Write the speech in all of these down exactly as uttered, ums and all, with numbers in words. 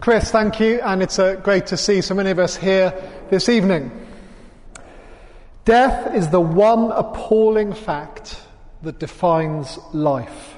Chris, thank you, and it's uh, great to see so many of us here this evening. Death is the one appalling fact that defines life.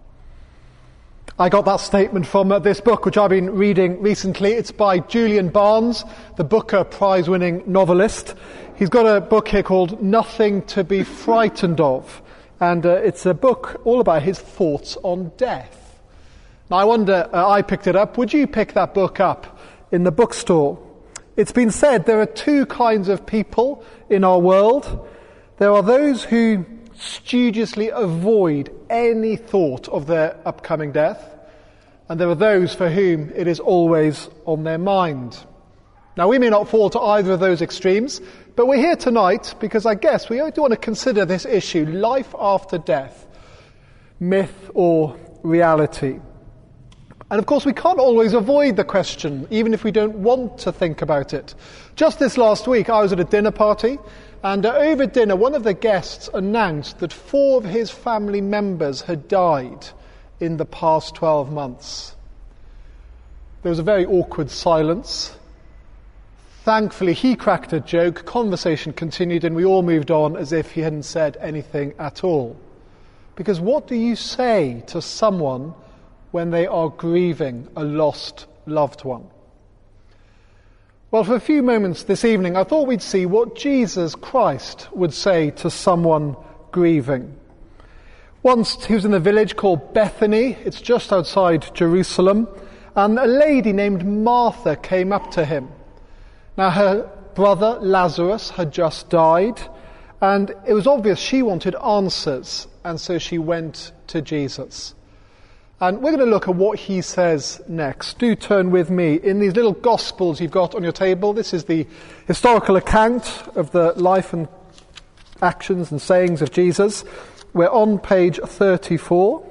I got that statement from uh, this book, which I've been reading recently. It's by Julian Barnes, the Booker Prize-winning novelist. He's got a book here called Nothing to be Frightened of, and uh, it's a book all about his thoughts on death. Now, I wonder, uh, I picked it up. Would you pick that book up in the bookstore? It's been said there are two kinds of people in our world. There are those who studiously avoid any thought of their upcoming death, and there are those for whom it is always on their mind. Now, we may not fall to either of those extremes, but we're here tonight because I guess we do want to consider this issue, life after death, myth or reality. And of course, we can't always avoid the question, even if we don't want to think about it. Just this last week, I was at a dinner party, and uh, over dinner, one of the guests announced that four of his family members had died in the past twelve months. There was a very awkward silence. Thankfully, he cracked a joke, conversation continued, and we all moved on as if he hadn't said anything at all. Because what do you say to someone when they are grieving a lost loved one? Well, for a few moments this evening, I thought we'd see what Jesus Christ would say to someone grieving. Once he was in a village called Bethany. It's just outside Jerusalem, and a lady named Martha came up to him. Now, her brother Lazarus had just died, and it was obvious she wanted answers, and so she went to Jesus. And we're going to look at what he says next. Do turn with me in these little Gospels you've got on your table. This is the historical account of the life and actions and sayings of Jesus. We're on page thirty-four.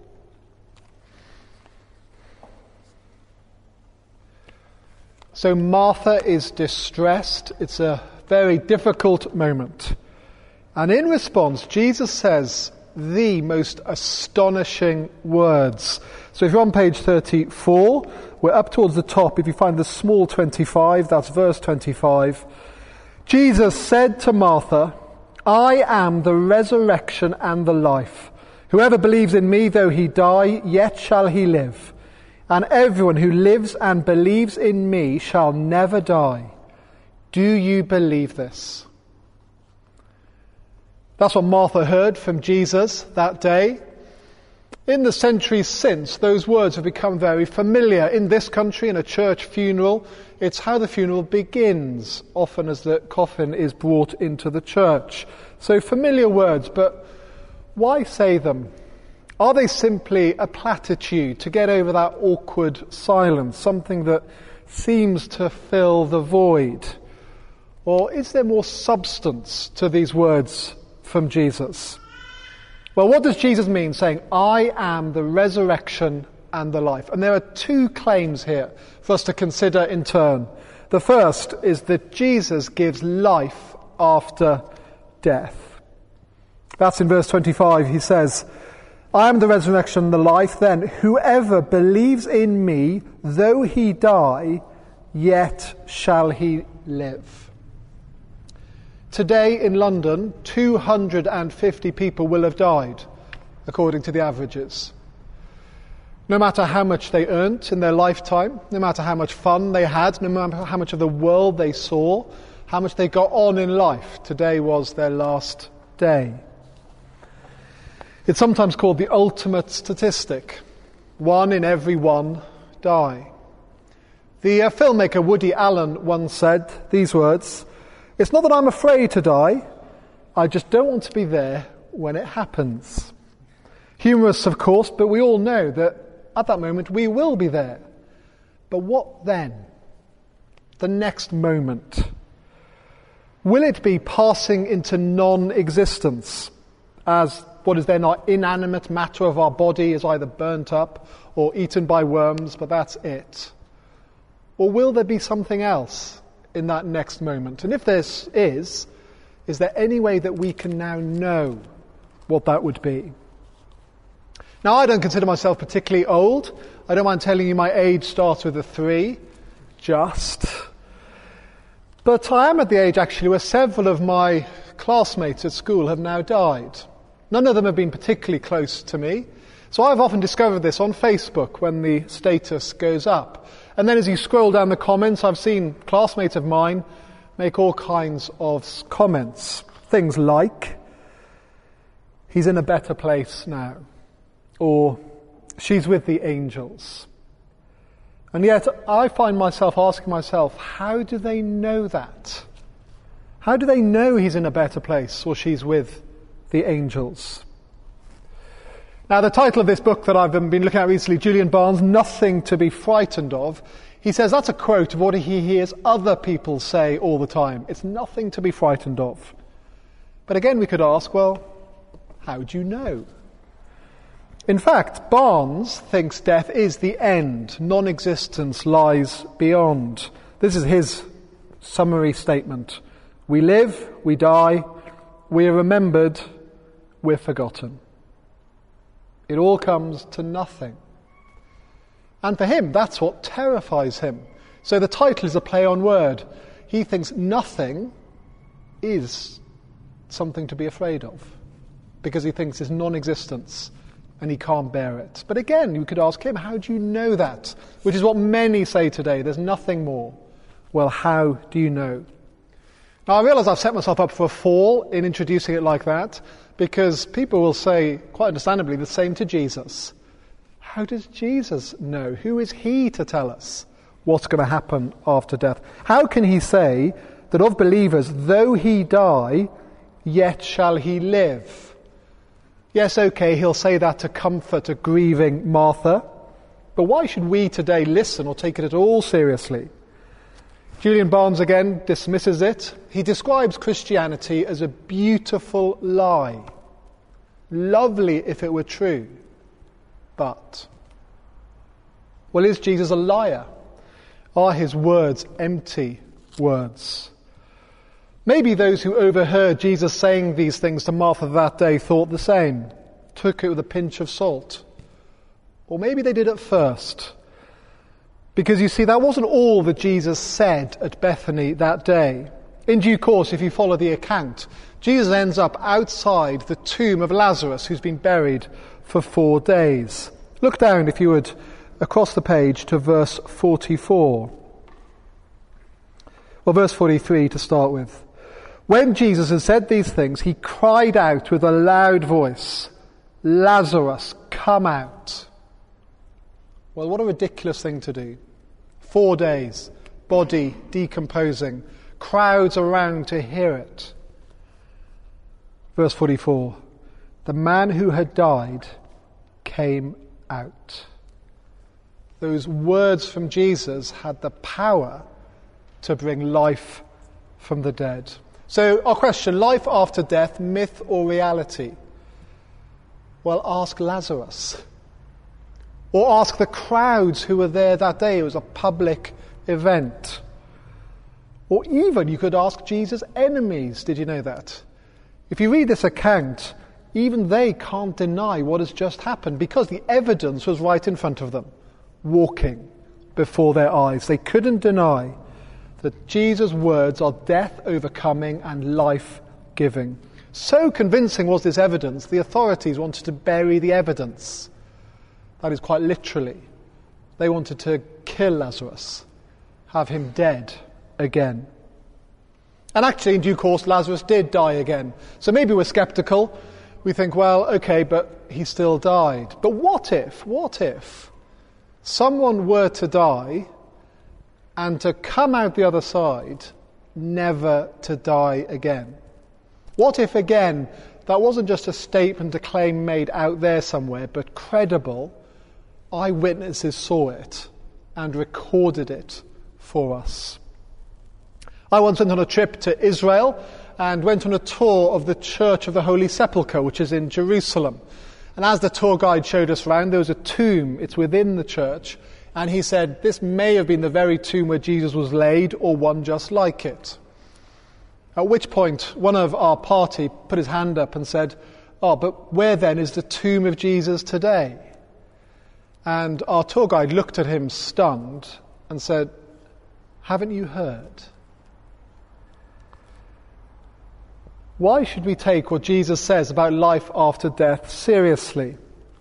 So Martha is distressed. It's a very difficult moment. And in response, Jesus says the most astonishing words. So if you're on page thirty-four, we're up towards the top. If you find the small twenty-five, that's verse twenty-five. Jesus said to Martha, "I am the resurrection and the life. Whoever believes in me, though he die, yet shall he live. And everyone who lives and believes in me shall never die. Do you believe this?" That's what Martha heard from Jesus that day. In the centuries since, those words have become very familiar. In this country, in a church funeral, it's how the funeral begins, often as the coffin is brought into the church. So familiar words, but why say them? Are they simply a platitude to get over that awkward silence, something that seems to fill the void? Or is there more substance to these words from Jesus? Well, what does Jesus mean saying, "I am the resurrection and the life"? And there are two claims here for us to consider in turn. The first is that Jesus gives life after death. That's in verse twenty-five. He says, "I am the resurrection and the life. Then whoever believes in me, though he die, yet shall he live." Today in London, two hundred fifty people will have died, according to the averages. No matter how much they earned in their lifetime, no matter how much fun they had, no matter how much of the world they saw, how much they got on in life, today was their last day. It's sometimes called the ultimate statistic. One in every one die. The uh, filmmaker Woody Allen once said these words, "It's not that I'm afraid to die, I just don't want to be there when it happens." Humorous, of course, but we all know that at that moment we will be there. But what then? The next moment. Will it be passing into non-existence, as what is then our inanimate matter of our body is either burnt up or eaten by worms, but that's it? Or will there be something else in that next moment? And if this is, is there any way that we can now know what that would be? Now, I don't consider myself particularly old. I don't mind telling you my age starts with a three, just. But I am at the age, actually, where several of my classmates at school have now died. None of them have been particularly close to me. So I've often discovered this on Facebook when the status goes up. And then as you scroll down the comments, I've seen classmates of mine make all kinds of comments. Things like, he's in a better place now. Or, she's with the angels. And yet I find myself asking myself, how do they know that? How do they know he's in a better place or she's with the angels? Now, the title of this book that I've been looking at recently, Julian Barnes, Nothing to be Frightened of, he says that's a quote of what he hears other people say all the time. It's nothing to be frightened of. But again, we could ask, well, how do you know? In fact, Barnes thinks death is the end. Non-existence lies beyond. This is his summary statement. We live, we die, we are remembered, we're forgotten. It all comes to nothing. And for him, that's what terrifies him. So the title is a play on word. He thinks nothing is something to be afraid of, because he thinks it's non-existence and he can't bear it. But again, you could ask him, how do you know that? Which is what many say today, there's nothing more. Well, how do you know? Now, I realise I've set myself up for a fall in introducing it like that, because people will say, quite understandably, the same to Jesus. How does Jesus know? Who is he to tell us what's going to happen after death? How can he say that of believers, though he die, yet shall he live? Yes, okay, he'll say that to comfort a grieving Martha, but why should we today listen or take it at all seriously? Julian Barnes again dismisses it. He describes Christianity as a beautiful lie. Lovely if it were true. But, well, is Jesus a liar? Are his words empty words? Maybe those who overheard Jesus saying these things to Martha that day thought the same, took it with a pinch of salt. Or maybe they did at first. Because you see, that wasn't all that Jesus said at Bethany that day. In due course, if you follow the account, Jesus ends up outside the tomb of Lazarus, who's been buried for four days. Look down, if you would, across the page to verse forty-four. Well, verse forty-three to start with. When Jesus had said these things, he cried out with a loud voice, "Lazarus, come out." Well, what a ridiculous thing to do. Four days, body decomposing, crowds around to hear it. Verse forty-four, the man who had died came out. Those words from Jesus had the power to bring life from the dead. So our question, life after death, myth or reality? Well, ask Lazarus. Or ask the crowds who were there that day. It was a public event. Or even you could ask Jesus' enemies. Did you know that? If you read this account, even they can't deny what has just happened because the evidence was right in front of them, walking before their eyes. They couldn't deny that Jesus' words are death overcoming and life giving. So convincing was this evidence, the authorities wanted to bury the evidence. That is quite literally. They wanted to kill Lazarus, have him dead again. And actually, in due course, Lazarus did die again. So maybe we're skeptical. We think, well, okay, but he still died. But what if, what if someone were to die and to come out the other side, never to die again? What if, again, that wasn't just a statement, a claim made out there somewhere, but credible? Eyewitnesses saw it and recorded it for us. I once went on a trip to Israel and went on a tour of the Church of the Holy Sepulchre, which is in Jerusalem. And as the tour guide showed us around, there was a tomb. It's within the church. And he said, this may have been the very tomb where Jesus was laid, or one just like it. At which point, one of our party put his hand up and said, oh, but where then is the tomb of Jesus today? And our tour guide looked at him stunned and said, haven't you heard? Why should we take what Jesus says about life after death seriously?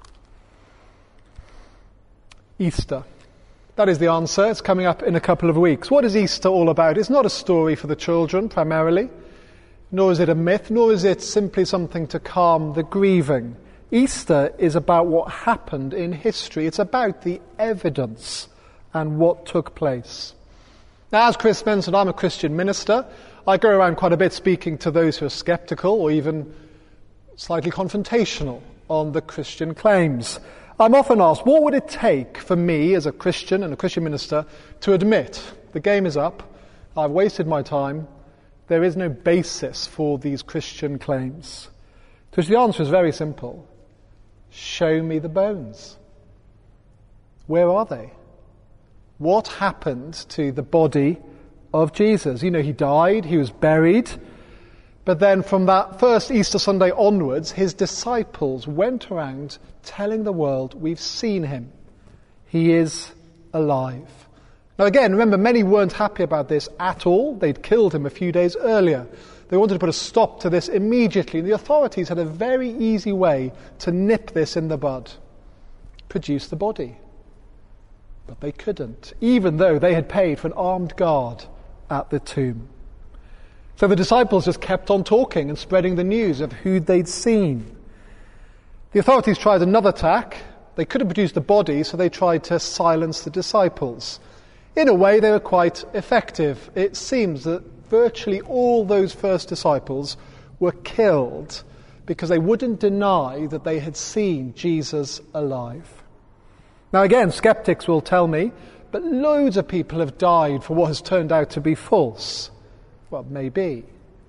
Easter. That is the answer. It's coming up in a couple of weeks. What is Easter all about? It's not a story for the children, primarily, nor is it a myth, nor is it simply something to calm the grieving. Easter is about what happened in history. It's about the evidence and what took place. Now, as Chris mentioned, I'm a Christian minister. I go around quite a bit speaking to those who are sceptical or even slightly confrontational on the Christian claims. I'm often asked, what would it take for me as a Christian and a Christian minister to admit the game is up, I've wasted my time, there is no basis for these Christian claims? To which the answer is very simple. Show me the bones. Where are they? What happened to the body of Jesus? You know, he died, he was buried, but then from that first Easter Sunday onwards, his disciples went around telling the world, we've seen him. He is alive. Now again, remember, many weren't happy about this at all. They'd killed him a few days earlier. They wanted to put a stop to this immediately. And the authorities had a very easy way to nip this in the bud. Produce the body. But they couldn't, even though they had paid for an armed guard at the tomb. So the disciples just kept on talking and spreading the news of who they'd seen. The authorities tried another tack. They couldn't produce the body, so they tried to silence the disciples. In a way, they were quite effective. It seems that virtually all those first disciples were killed because they wouldn't deny that they had seen Jesus alive. Now again, skeptics will tell me, but loads of people have died for what has turned out to be false. Well, maybe.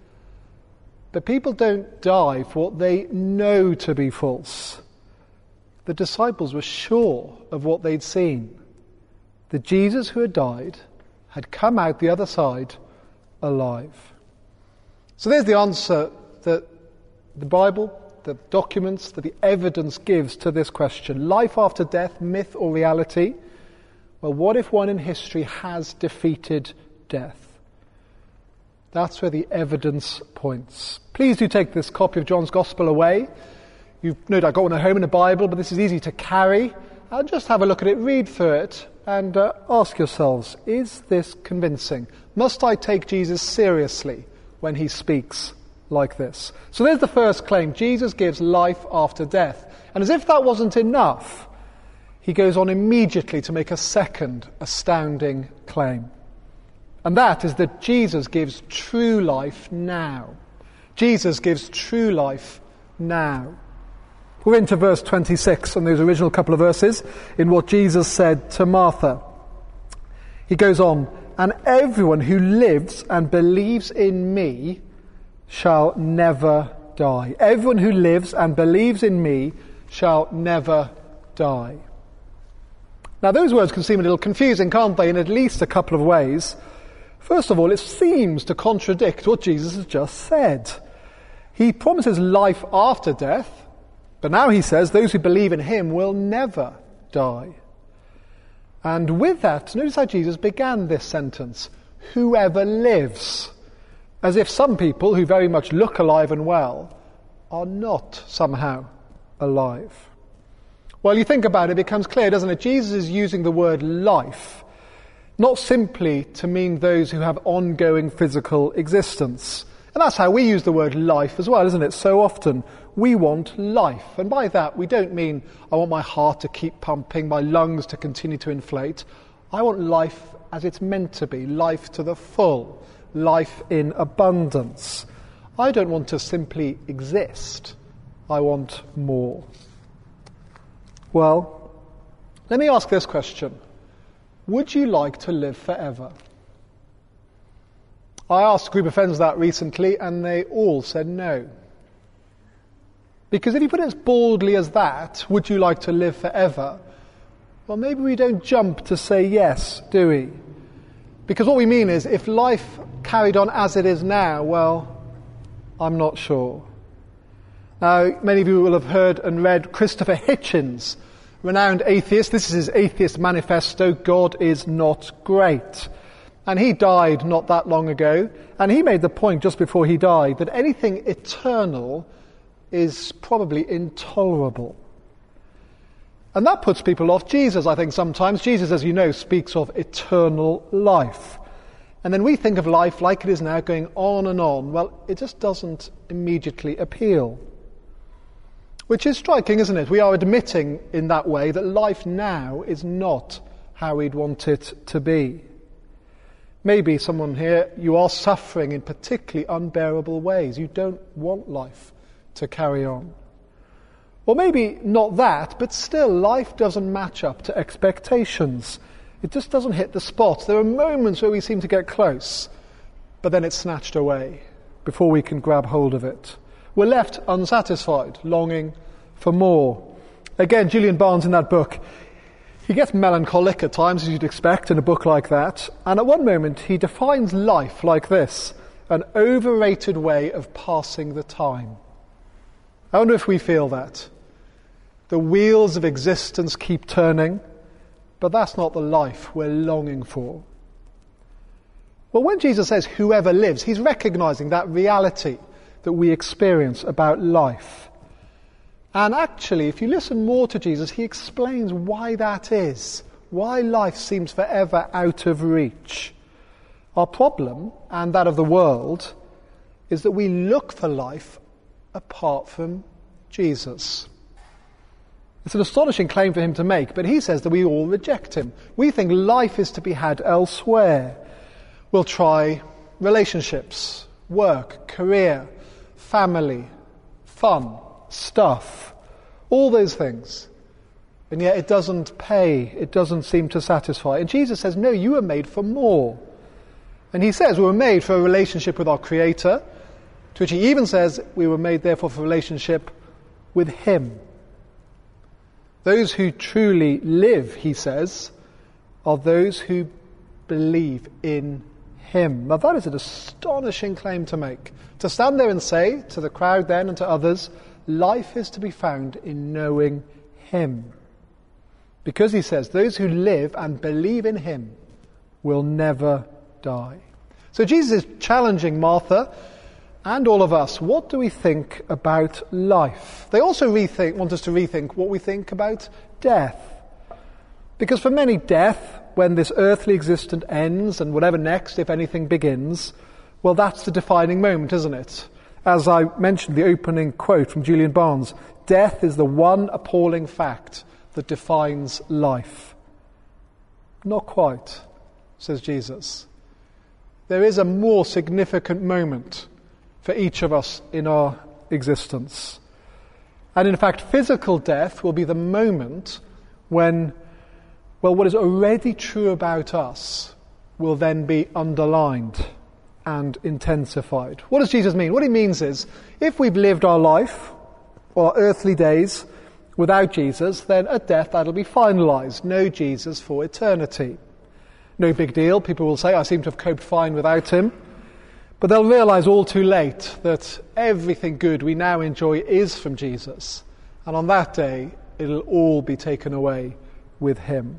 But people don't die for what they know to be false. The disciples were sure of what they'd seen. That Jesus who had died had come out the other side alive. So there's the answer that the Bible, the documents, that the evidence gives to this question. Life after death, myth or reality? Well, what if one in history has defeated death? That's where the evidence points. Please do take this copy of John's Gospel away. You've no doubt got one at home in a Bible, but this is easy to carry. And just have a look at it, read through it, and uh, ask yourselves, is this convincing? Must I take Jesus seriously when he speaks like this? So there's the first claim. Jesus gives life after death. And as if that wasn't enough, he goes on immediately to make a second astounding claim. And that is that Jesus gives true life now. Jesus gives true life now. We're into verse twenty-six and those original couple of verses in what Jesus said to Martha. He goes on, and everyone who lives and believes in me shall never die. Everyone who lives and believes in me shall never die. Now those words can seem a little confusing, can't they, in at least a couple of ways. First of all, it seems to contradict what Jesus has just said. He promises life after death, but now he says those who believe in him will never die. And with that, notice how Jesus began this sentence, whoever lives, as if some people who very much look alive and well are not somehow alive. Well, you think about it, it becomes clear, doesn't it? Jesus is using the word life not simply to mean those who have ongoing physical existence. And that's how we use the word life as well, isn't it? So often we want life. And by that we don't mean I want my heart to keep pumping, my lungs to continue to inflate. I want life as it's meant to be, life to the full, life in abundance. I don't want to simply exist. I want more. Well, let me ask this question. Would you like to live forever? I asked a group of friends that recently, and they all said no. Because if you put it as baldly as that, would you like to live forever? Well, maybe we don't jump to say yes, do we? Because what we mean is, if life carried on as it is now, well, I'm not sure. Now, many of you will have heard and read Christopher Hitchens, renowned atheist. This is his atheist manifesto, God is not great. And he died not that long ago, and he made the point just before he died that anything eternal is probably intolerable. And that puts people off Jesus, I think, sometimes. Jesus, as you know, speaks of eternal life. And then we think of life like it is now, going on and on. Well, it just doesn't immediately appeal. Which is striking, isn't it? We are admitting in that way that life now is not how we'd want it to be. Maybe someone here, you are suffering in particularly unbearable ways. You don't want life to carry on. Or maybe not that, but still life doesn't match up to expectations. It just doesn't hit the spot. There are moments where we seem to get close, but then it's snatched away before we can grab hold of it. We're left unsatisfied, longing for more. Again, Julian Barnes in that book, he gets melancholic at times, as you'd expect in a book like that. And at one moment, he defines life like this: an overrated way of passing the time. I wonder if we feel that. The wheels of existence keep turning, but that's not the life we're longing for. Well, when Jesus says whoever lives, he's recognizing that reality that we experience about life. And actually, if you listen more to Jesus, he explains why that is, why life seems forever out of reach. Our problem, and that of the world, is that we look for life apart from Jesus. It's an astonishing claim for him to make, but he says that we all reject him. We think life is to be had elsewhere. We'll try relationships, work, career, family, fun, stuff, all those things. And yet it doesn't pay, it doesn't seem to satisfy. And Jesus says, no, you were made for more. And he says we were made for a relationship with our Creator, to which he even says we were made therefore for a relationship with him. Those who truly live, he says, are those who believe in him. Now that is an astonishing claim to make. To stand there and say to the crowd then and to others, life is to be found in knowing him. Because he says those who live and believe in him will never die. So Jesus is challenging Martha and all of us. What do we think about life? They also rethink, want us to rethink what we think about death. Because for many, death, when this earthly existence ends and whatever next, if anything, begins, well, that's the defining moment, isn't it? As I mentioned, the opening quote from Julian Barnes, death is the one appalling fact that defines life. Not quite, says Jesus. There is a more significant moment for each of us in our existence. And in fact, physical death will be the moment when, well, what is already true about us will then be underlined and intensified. What does Jesus mean? What he means is, if we've lived our life, or our earthly days, without Jesus, then at death that'll be finalised. No Jesus for eternity. No big deal. People will say, I seem to have coped fine without him. But they'll realise all too late that everything good we now enjoy is from Jesus. And on that day, it'll all be taken away with him.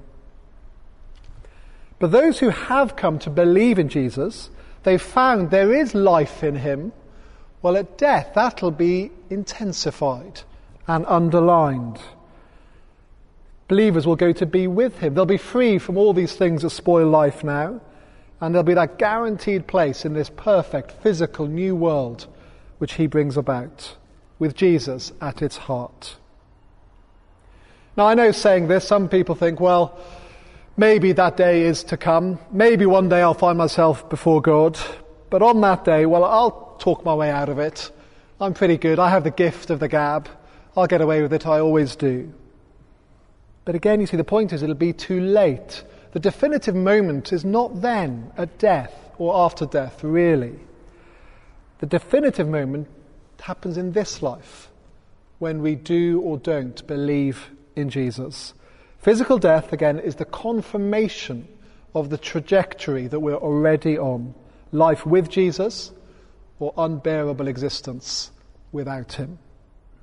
But those who have come to believe in Jesus, they've found there is life in him. Well, at death, that'll be intensified and underlined. Believers will go to be with him. They'll be free from all these things that spoil life now. And there'll be that guaranteed place in this perfect, physical, new world which he brings about, with Jesus at its heart. Now, I know saying this, some people think, well, maybe that day is to come. Maybe one day I'll find myself before God. But on that day, well, I'll talk my way out of it. I'm pretty good. I have the gift of the gab. I'll get away with it. I always do. But again, you see, the point is it'll be too late. The definitive moment is not then, at death or after death, really. The definitive moment happens in this life, when we do or don't believe in Jesus. Physical death, again, is the confirmation of the trajectory that we're already on. Life with Jesus or unbearable existence without him.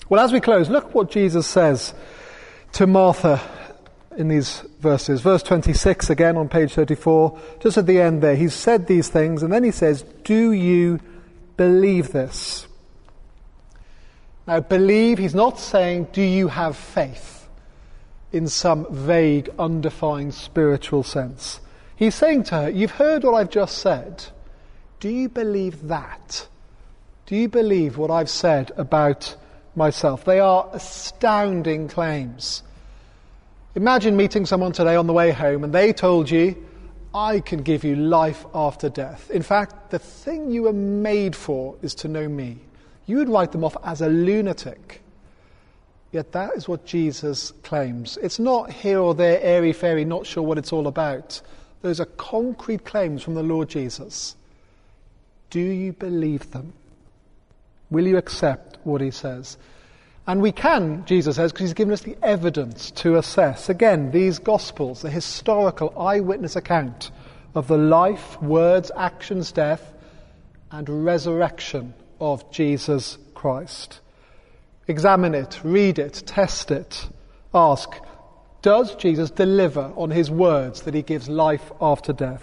Well, as we close, look what Jesus says to Martha in these verses. Verse twenty-six again on page thirty-four, just at the end there. He's said these things and then he says, do you believe this? Now, believe, he's not saying, do you have faith in some vague, undefined spiritual sense. He's saying to her, you've heard what I've just said. Do you believe that? Do you believe what I've said about myself? They are astounding claims. Imagine meeting someone today on the way home and they told you, I can give you life after death. In fact, the thing you were made for is to know me. You would write them off as a lunatic. Yet that is what Jesus claims. It's not here or there, airy-fairy, not sure what it's all about. Those are concrete claims from the Lord Jesus. Do you believe them? Will you accept what he says? And we can, Jesus says, because he's given us the evidence to assess. Again, these Gospels, the historical eyewitness account of the life, words, actions, death, and resurrection of Jesus Christ. Examine it, read it, test it. Ask, does Jesus deliver on his words that he gives life after death?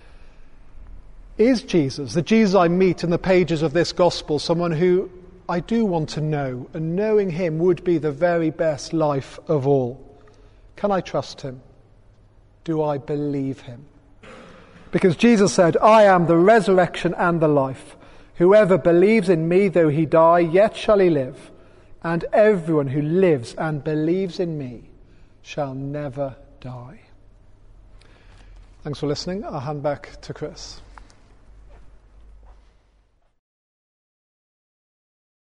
Is Jesus, the Jesus I meet in the pages of this Gospel, someone who I do want to know, and knowing him would be the very best life of all? Can I trust him? Do I believe him? Because Jesus said, I am the resurrection and the life. Whoever believes in me, though he die, yet shall he live. And everyone who lives and believes in me shall never die. Thanks for listening. I'll hand back to Chris.